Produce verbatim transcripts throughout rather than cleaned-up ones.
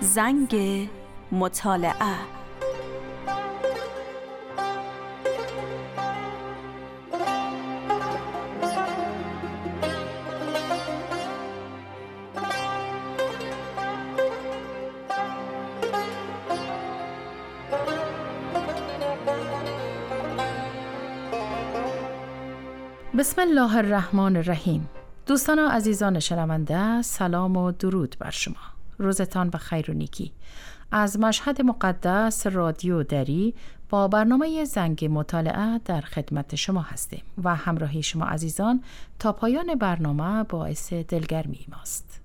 زنگ مطالعه. بسم الله الرحمن الرحیم. دوستان و عزیزان شنونده، سلام و درود بر شما. روزتان بخیر و نیکی. از مشهد مقدس رادیو دری با برنامه زنگ مطالعه در خدمت شما هستیم و همراهی شما عزیزان تا پایان برنامه باعث دلگرمی ماست.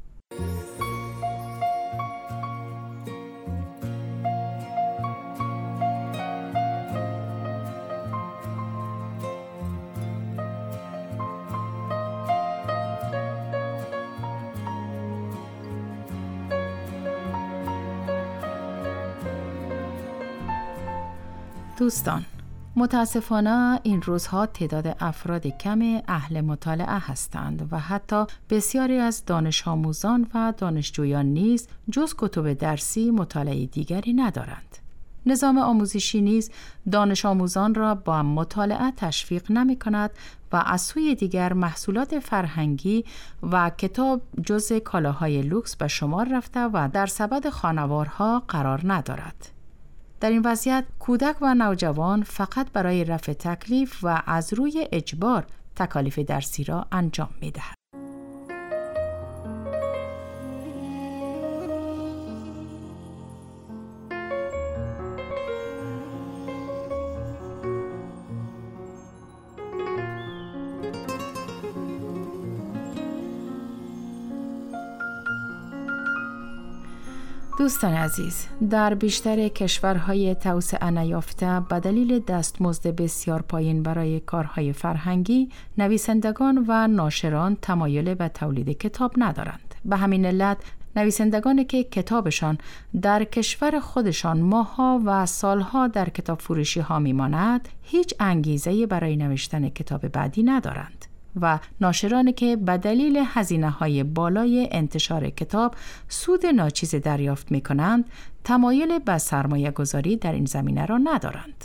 دوستان، متاسفانه این روزها تعداد افراد کم اهل مطالعه هستند و حتی بسیاری از دانش آموزان و دانشجویان نیز جز کتب درسی مطالعه دیگری ندارند. نظام آموزشی نیز دانش آموزان را با مطالعه تشویق نمی کند و از سوی دیگر محصولات فرهنگی و کتاب جز کالاهای لوکس به شمار رفته و در سبد خانوارها قرار ندارد. در این وضعیت کودک و نوجوان فقط برای رفع تکلیف و از روی اجبار تکالیف درسی را انجام می‌دهند. دوستان عزیز، در بیشتر کشورهای توسعه نیافته به دلیل دستمزد بسیار پایین برای کارهای فرهنگی، نویسندگان و ناشران تمایل به تولید کتاب ندارند. به همین علت نویسندگانی که کتابشان در کشور خودشان ماه‌ها و سالها در کتاب فروشی ها میماند، هیچ انگیزه‌ای برای نوشتن کتاب بعدی ندارند. و ناشرانی که به دلیل هزینه‌های بالای انتشار کتاب سود ناچیز دریافت می‌کنند، تمایل به سرمایه‌گذاری در این زمینه را ندارند.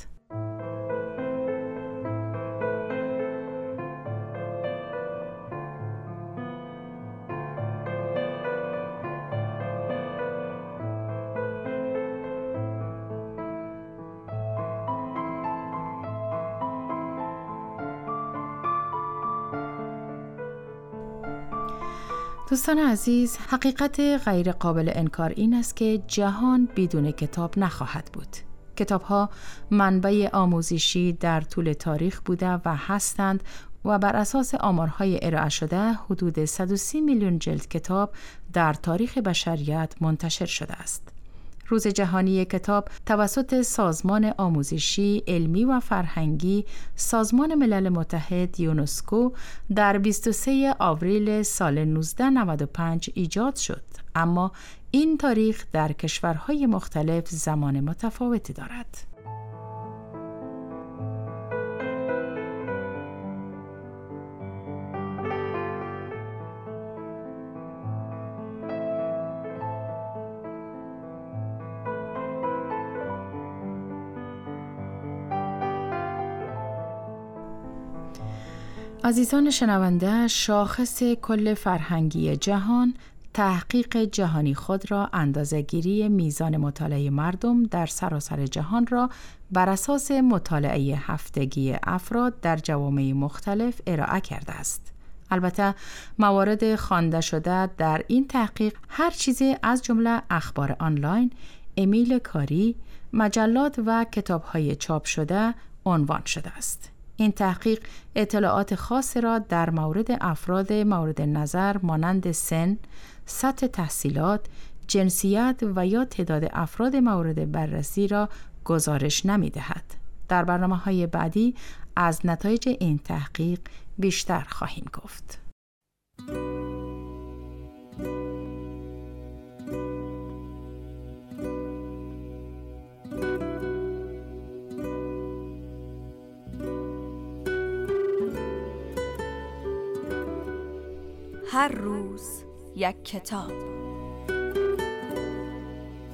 دوستان عزیز، حقیقت غیر قابل انکار این است که جهان بدون کتاب نخواهد بود. کتاب‌ها منبع آموزشی در طول تاریخ بوده و هستند و بر اساس آمارهای ارائه شده حدود صد و سی میلیون جلد کتاب در تاریخ بشریت منتشر شده است. روز جهانی کتاب توسط سازمان آموزشی، علمی و فرهنگی سازمان ملل متحد یونسکو در بیست و سوم آوریل سال نوزده نود و پنج ایجاد شد، اما این تاریخ در کشورهای مختلف زمان متفاوتی دارد. عزیزان شنونده، شاخص کل فرهنگی جهان تحقیق جهانی خود را اندازه‌گیری میزان مطالعه مردم در سراسر جهان را بر اساس مطالعه هفتگی افراد در جوامع مختلف ارائه کرده است. البته موارد خوانده شده در این تحقیق هر چیزی از جمله اخبار آنلاین، ایمیل کاری، مجلات و کتاب‌های چاپ شده عنوان شده است. این تحقیق اطلاعات خاص را در مورد افراد مورد نظر مانند سن، سطح تحصیلات، جنسیت و یا تعداد افراد مورد بررسی را گزارش نمی دهد. در برنامه‌های بعدی از نتایج این تحقیق بیشتر خواهیم گفت. هر روز یک کتاب.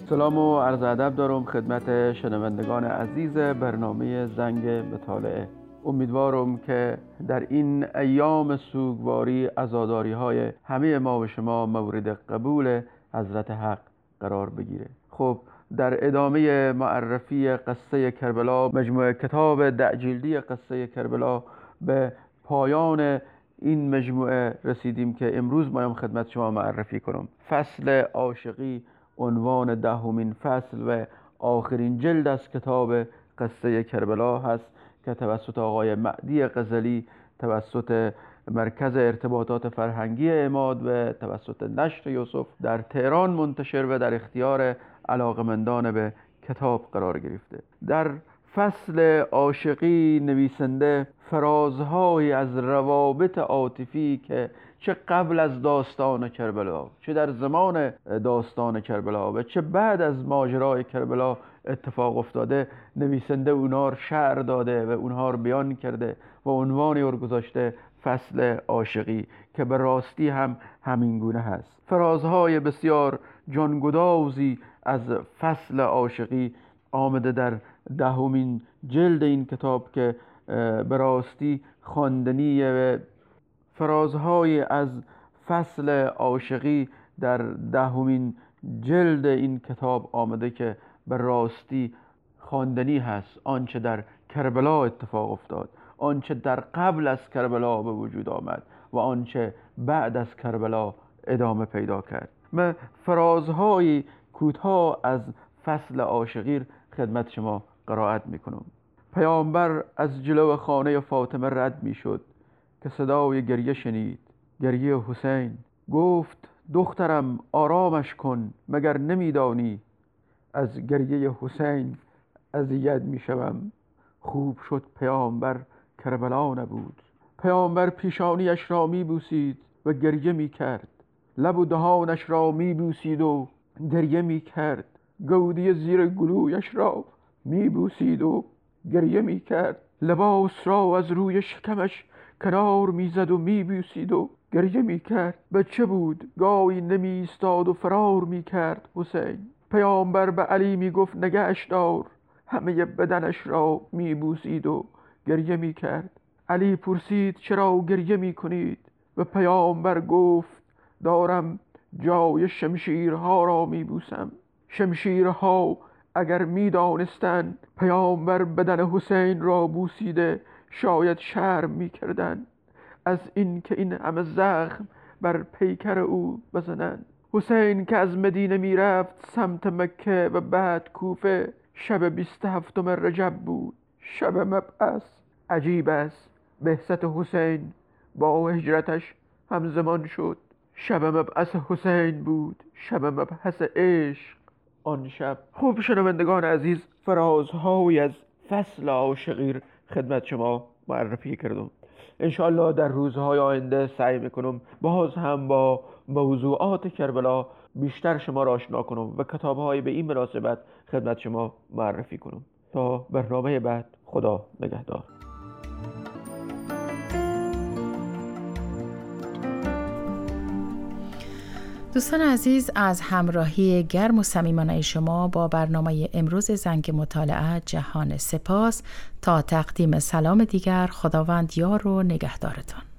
سلام و عرض ادب دارم خدمت شنوندگان عزیز برنامه زنگ مطالعه. امیدوارم که در این ایام سوگواری عزاداری های همه ما و شما مورد قبول حضرت حق قرار بگیره. خب در ادامه معرفی قصه کربلا، مجموعه کتاب ده جلدی قصه کربلا، به پایان این مجموعه رسیدیم که امروز مایم خدمت شما معرفی کنم. فصل عاشقی عنوان دهمین فصل و آخرین جلد از کتاب قصه کربلا هست که توسط آقای معدی غزلی، توسط مرکز ارتباطات فرهنگی عماد و توسط نشر یوسف در تهران منتشر و در اختیار علاقمندان به کتاب قرار گرفته. در فصل عاشقی نویسنده فرازهایی از روابط عاطفی که چه قبل از داستان کربلا، چه در زمان داستان کربلا و چه بعد از ماجرای کربلا اتفاق افتاده، نویسنده اونها رو شعر داده و اونها رو بیان کرده و عنوانی رو گذاشته فصل عاشقی که به راستی هم همین گونه هست. فرازهای بسیار جانگدازی از فصل عاشقی آمده در دهمین جلد این کتاب که به راستی خواندنیه. فرازهای از فصل عاشقی در دهمین جلد این کتاب آمده که به راستی خواندنی هست. آنچه در کربلا اتفاق افتاد، آنچه در قبل از کربلا به وجود آمد و آنچه بعد از کربلا ادامه پیدا کرد. من فرازهای کوتاه از فصل عاشقی خدمت شما قرائت میکنم. پیامبر از جلو خانه فاطمه رد میشد که صدای گریه شنید، گریه حسین. گفت دخترم آرامش کن، مگر نمیدانی از گریه حسین اذیت میشوم. خوب شد پیامبر کربلا نبود. پیامبر پیشانیش را میبوسید و گریه میکرد، لب و دهانش را میبوسید و گریه میکرد، گودی زیر گلویش را میبوسید و گریه میکرد، لباس را از روی شکمش کنار میزد و میبوسید و گریه میکرد. بچه بود، گاهی نمیستاد و فرار میکرد حسین. پیامبر به علی میگفت نگهش دار، همه بدنش را میبوسید و گریه میکرد. علی پرسید چرا گریه میکنید؟ و پیامبر گفت دارم جای شمشیرها را میبوسم. شمشیرها اگر میدانستند پیامبر بدن حسین را بوسیده، شاید شرم میکردند از این که این همه زخم بر پیکر او بزنند. حسین که از مدینه میرفت سمت مکه و بعد کوفه، شب بیست هفتم رجب بود، شب مبعث. عجیب است، بعثت حسین با هجرتش همزمان شد. شب مبعث حسین بود، شب مبعث عشق آن شب. خوب شنوندگان عزیز، فرازهایی از فصل عاشقی خدمت شما معرفی کردم. انشاءالله در روزهای آینده سعی میکنم باز هم با موضوعات کربلا بیشتر شما را آشنا کنم و کتابهای به این مناسبت خدمت شما معرفی کنم. تا برنامه بعد، خدا نگهدار. دوستان عزیز، از همراهی گرم و صمیمانه شما با برنامه امروز زنگ مطالعه جهان سپاس. تا تقدیم سلام دیگر، خداوند یار و نگهدارتان.